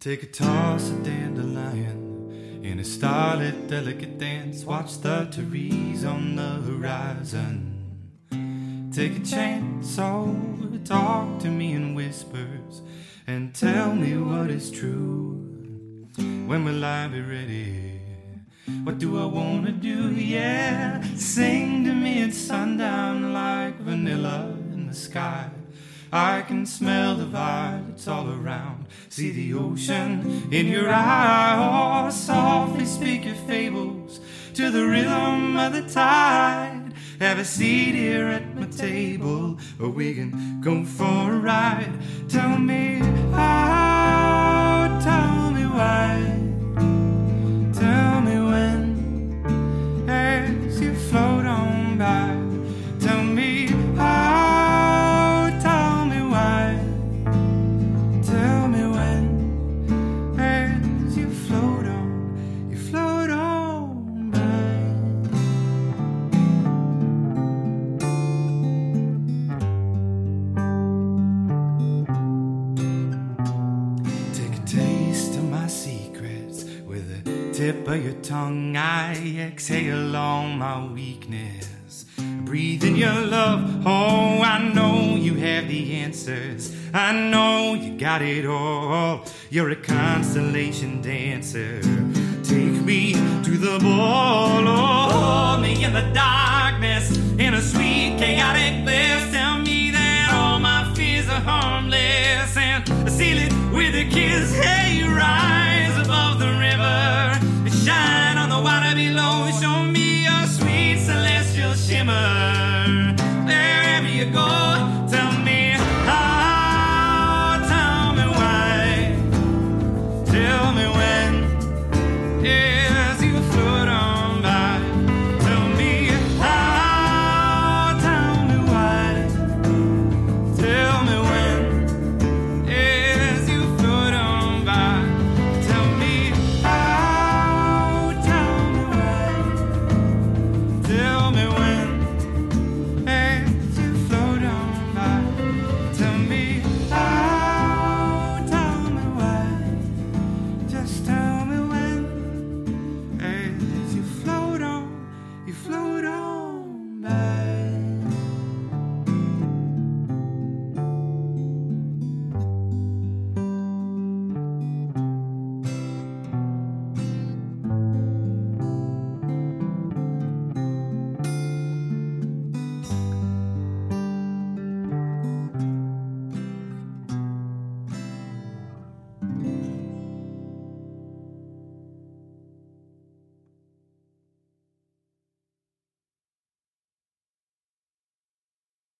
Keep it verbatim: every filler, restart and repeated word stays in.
Take a toss of dandelion in a starlit, delicate dance. Watch the trees on the horizon. Take a chance, so talk to me in whispers and tell me what is true. When will I be ready? What do I wanna do? Yeah, sing to me at sundown like vanilla in the sky. I can smell the violets all around. See the ocean in your eye. Oh, softly speak your fables to the rhythm of the tide. Have a seat here at my table, or we can go for a ride. Tell me how, tell me why, tell me when, as you float on by. Tell me how, tell me why, tell me when, as you float on, you float on by. Take a taste of my secrets with the tip of your tongue. I exhale all my weakness. Breathe in your love. Oh, I know you have the answers. I know you got it all. You're a constellation dancer. Take me to the ball. Oh, hold me in the darkness, in a sweet chaotic bliss. Tell me that all my fears are harmless, and seal it with a kiss. Hey, rise above the river, shine on the water below. Show me your sweet celestial shimmer. Wherever you go,